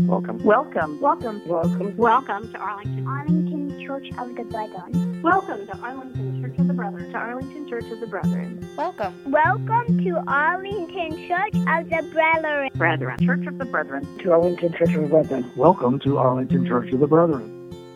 Welcome. Welcome. Welcome. Welcome. Welcome to Arlington. Arlington Church of the Brethren. Welcome to Arlington Church of the Brethren. To Arlington Church of the Brethren. Welcome. Welcome to Arlington Church of the Brethren. Brethren. Church of the Brethren. To Arlington Church of the Brethren. Welcome to Arlington Church of the Brethren.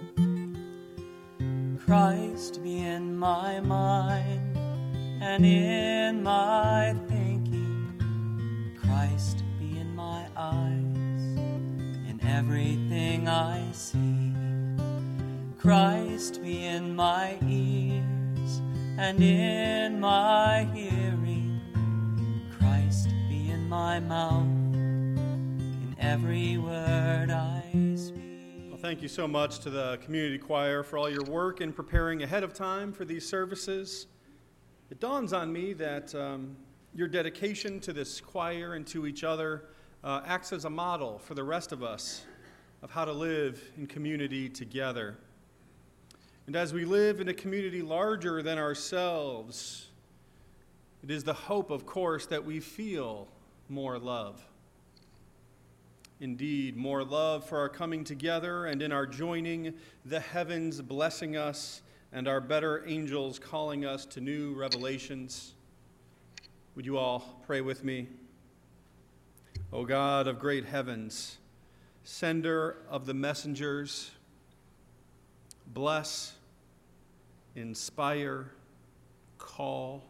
Christ be in my mind and in my thinking. Christ be in my eyes, in everything I see. Christ be in my ears and in my hearing. Christ be in my mouth, in every word I speak. Thank you so much to the community choir for all your work in preparing ahead of time for these services. It dawns on me that your dedication to this choir and to each other acts as a model for the rest of us of how to live in community together. And as we live in a community larger than ourselves, it is the hope, of course, that we feel more love. Indeed, more love for our coming together and in our joining, the heavens blessing us and our better angels calling us to new revelations. Would you all pray with me? O God of great heavens, sender of the messengers, bless, inspire, call.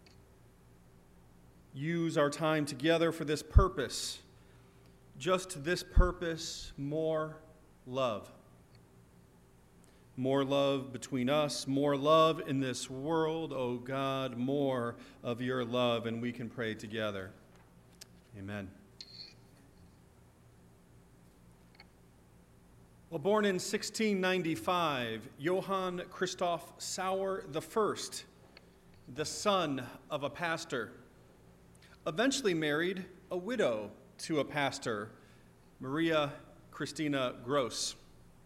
Use our time together for this purpose. Just this purpose, more love. More love between us, more love in this world. Oh God, more of your love, and we can pray together. Amen. Well, born in 1695, Johann Christoph Sauer I, the son of a pastor, eventually married a widow to a pastor, Maria Christina Gross.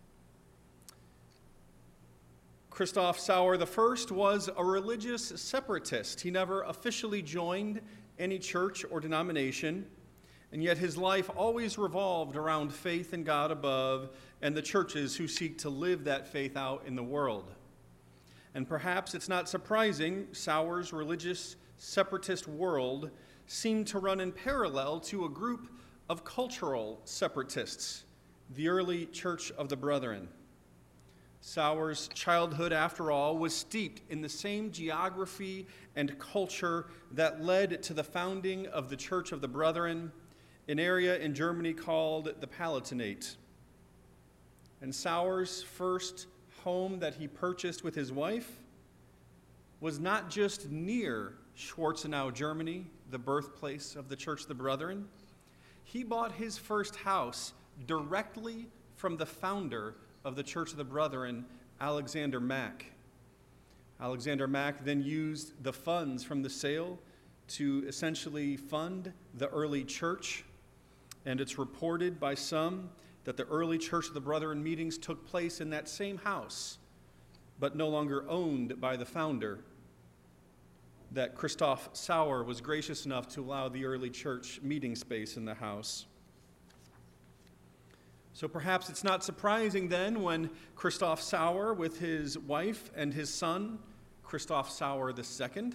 Christoph Sauer I was a religious separatist. He never officially joined any church or denomination, and yet his life always revolved around faith in God above and the churches who seek to live that faith out in the world. And perhaps it's not surprising, Sauer's religious separatist world seemed to run in parallel to a group of cultural separatists, the early Church of the Brethren. Sauer's childhood, after all, was steeped in the same geography and culture that led to the founding of the Church of the Brethren, an area in Germany called the Palatinate. And Sauer's first home that he purchased with his wife was not just near Schwarzenau, Germany, the birthplace of the Church of the Brethren. He bought his first house directly from the founder of the Church of the Brethren, Alexander Mack. Alexander Mack then used the funds from the sale to essentially fund the early church, and it's reported by some that the early Church of the Brethren meetings took place in that same house, but no longer owned by the founder, that Christoph Sauer was gracious enough to allow the early church meeting space in the house. So perhaps it's not surprising then when Christoph Sauer, with his wife and his son, Christoph Sauer II,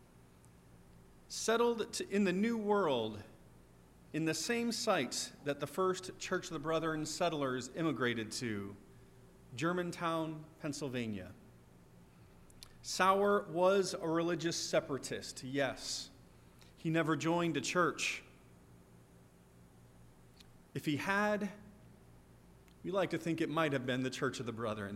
settled in the New World in the same site that the first Church of the Brethren settlers immigrated to, Germantown, Pennsylvania. Sauer was a religious separatist, yes. He never joined a church. If he had, we like to think it might have been the Church of the Brethren.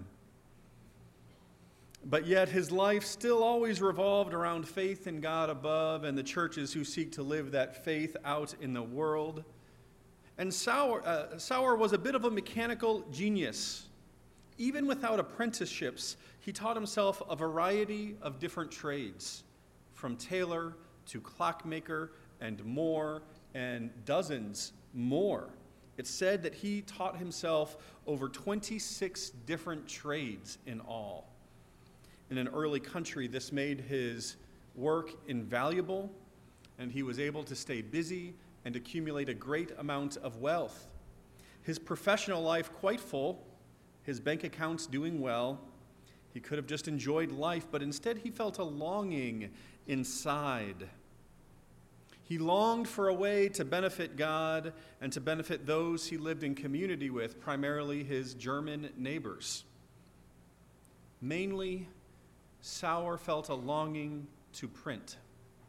But yet his life still always revolved around faith in God above and the churches who seek to live that faith out in the world. And Sauer was a bit of a mechanical genius. Even without apprenticeships, he taught himself a variety of different trades, from tailor to clockmaker and more, and dozens more. It's said that he taught himself over 26 different trades in all. In an early country, this made his work invaluable, and he was able to stay busy and accumulate a great amount of wealth. His professional life quite full, his bank accounts doing well. He could have just enjoyed life, but instead he felt a longing inside. He longed for a way to benefit God and to benefit those he lived in community with, primarily his German neighbors. Mainly, Sauer felt a longing to print.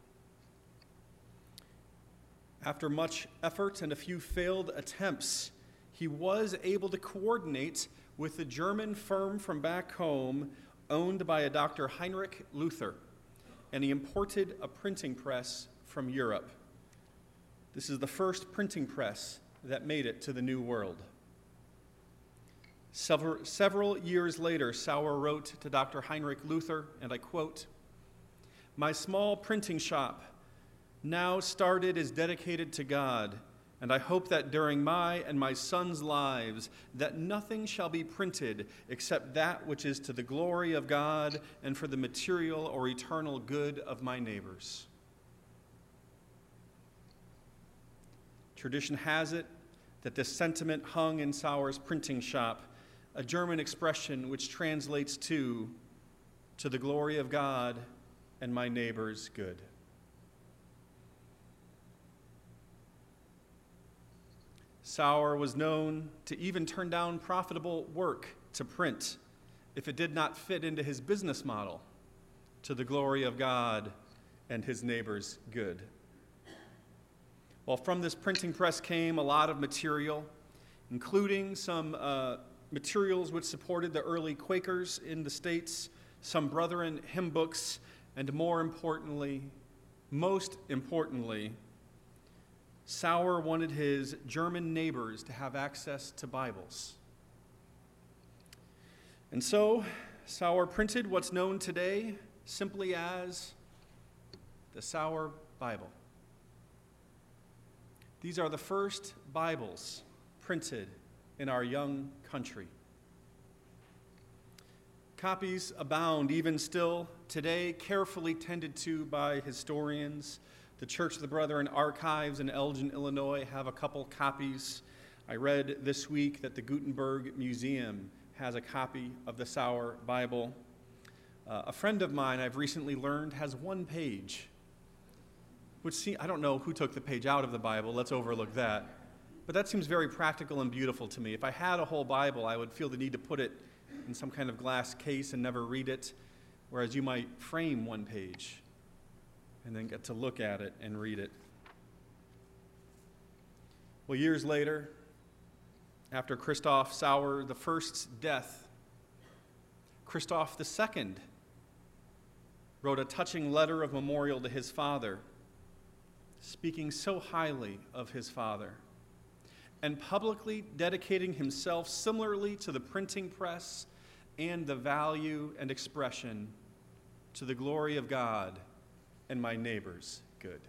After much effort and a few failed attempts, he was able to coordinate with the German firm from back home owned by a Dr. Heinrich Luther, and he imported a printing press from Europe. This is the first printing press that made it to the New World. Several years later, Sauer wrote to Dr. Heinrich Luther, and I quote, "My small printing shop, now started, is dedicated to God, and I hope that during my and my son's lives, that nothing shall be printed except that which is to the glory of God and for the material or eternal good of my neighbors." Tradition has it that this sentiment hung in Sauer's printing shop, a German expression which translates to the glory of God and my neighbor's good. Sauer was known to even turn down profitable work to print if it did not fit into his business model, to the glory of God and his neighbor's good. Well, from this printing press came a lot of material, including some materials which supported the early Quakers in the States, some Brethren hymn books, and most importantly, Sauer wanted his German neighbors to have access to Bibles. And so, Sauer printed what's known today simply as the Sauer Bible. These are the first Bibles printed in our young country. Copies abound even still today, carefully tended to by historians. The Church of the Brethren archives in Elgin, Illinois have a couple copies. I read this week that the Gutenberg Museum has a copy of the Sauer Bible. A friend of mine, I've recently learned, has one page, which I don't know who took the page out of the Bible. Let's overlook that. But that seems very practical and beautiful to me. If I had a whole Bible, I would feel the need to put it in some kind of glass case and never read it, whereas you might frame one page and then get to look at it and read it. Well, years later, after Christoph Sauer I's death, Christoph II wrote a touching letter of memorial to his father, speaking so highly of his father, and publicly dedicating himself similarly to the printing press and the value and expression to the glory of God and my neighbor's good.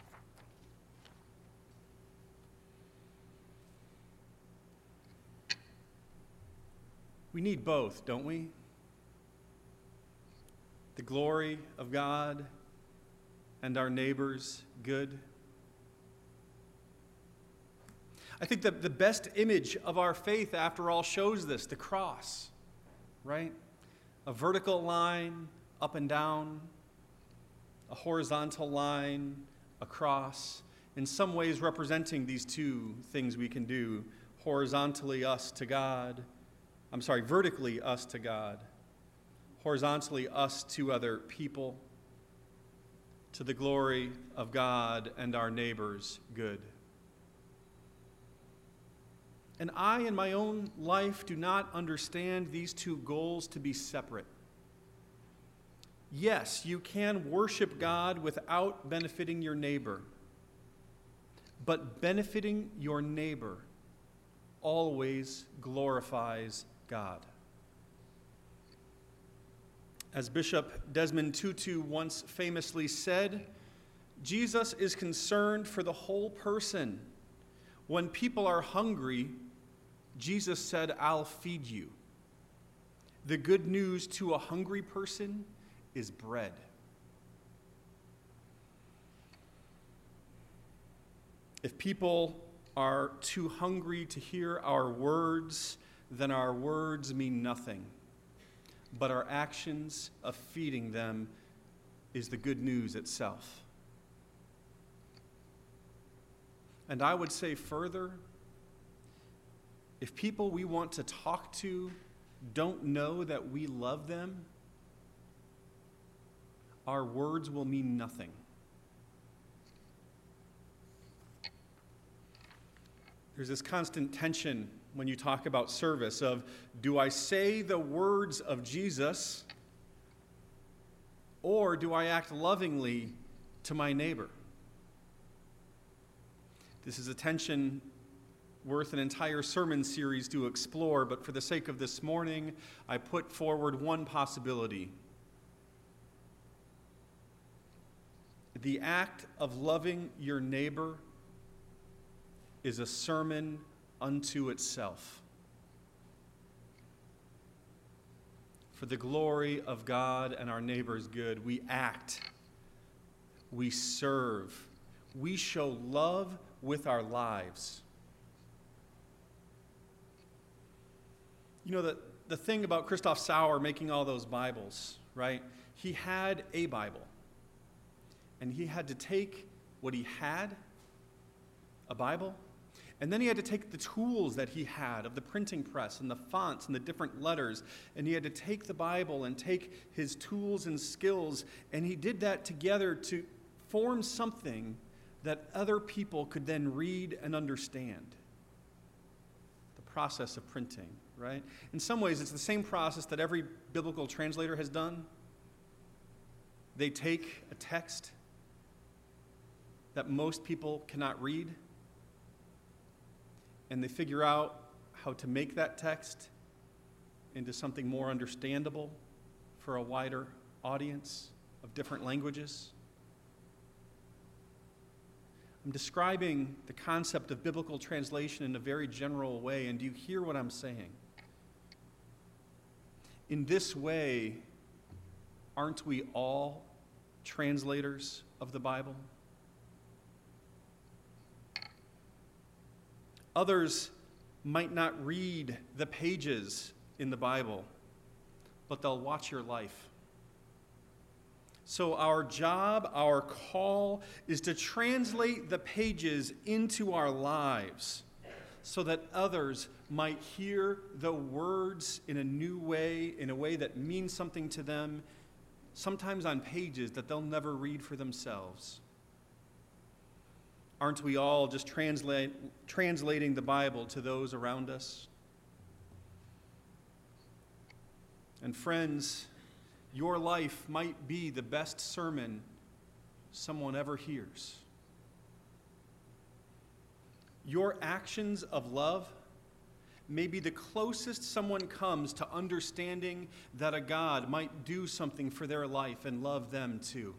We need both, don't we? The glory of God and our neighbor's good. I think that the best image of our faith, after all, shows this, the cross, right? A vertical line up and down, a horizontal line across, in some ways representing these two things we can do, vertically us to God, horizontally us to other people, to the glory of God and our neighbor's good. And I, in my own life, do not understand these two goals to be separate. Yes, you can worship God without benefiting your neighbor, but benefiting your neighbor always glorifies God. As Bishop Desmond Tutu once famously said, Jesus is concerned for the whole person. When people are hungry, Jesus said, "I'll feed you." The good news to a hungry person is bread. If people are too hungry to hear our words, then our words mean nothing. But our actions of feeding them is the good news itself. And I would say further, if people we want to talk to don't know that we love them, our words will mean nothing. There's this constant tension when you talk about service of, do I say the words of Jesus, or do I act lovingly to my neighbor? This is a tension worth an entire sermon series to explore, but for the sake of this morning, I put forward one possibility. The act of loving your neighbor is a sermon unto itself. For the glory of God and our neighbor's good, we act, we serve, we show love with our lives. You know, the thing about Christoph Sauer making all those Bibles, right? He had a Bible, and he had to take what he had, a Bible, and then he had to take the tools that he had of the printing press and the fonts and the different letters, and he had to take the Bible and take his tools and skills, and he did that together to form something that other people could then read and understand. The process of printing, right? In some ways, it's the same process that every biblical translator has done. They take a text that most people cannot read, and they figure out how to make that text into something more understandable for a wider audience of different languages. I'm describing the concept of biblical translation in a very general way, and do you hear what I'm saying? In this way, aren't we all translators of the Bible? Others might not read the pages in the Bible, but they'll watch your life. So our job, our call, is to translate the pages into our lives so that others might hear the words in a new way, in a way that means something to them, sometimes on pages that they'll never read for themselves. Aren't we all just translating the Bible to those around us? And friends, your life might be the best sermon someone ever hears. Your actions of love may be the closest someone comes to understanding that a God might do something for their life and love them too.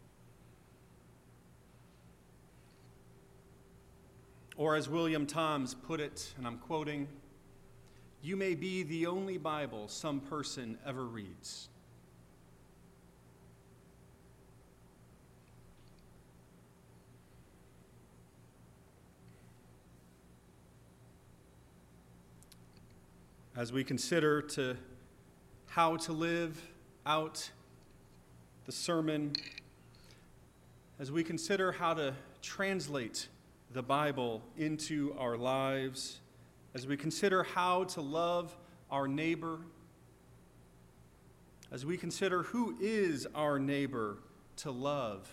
Or as William Toms put it, and I'm quoting, "You may be the only Bible some person ever reads." As we consider how to live out the sermon, as we consider how to translate the Bible into our lives, as we consider how to love our neighbor, as we consider who is our neighbor to love,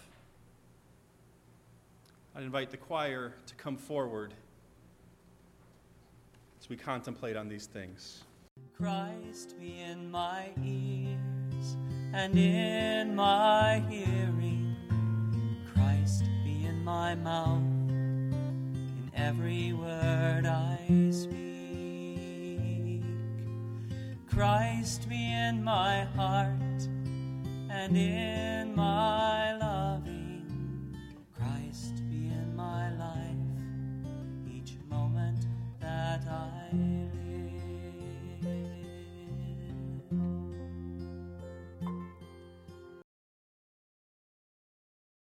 I'd invite the choir to come forward as we contemplate on these things. Christ be in my ears and in my hearing. Christ be in my mouth, in every word I speak. Christ be in my heart and in my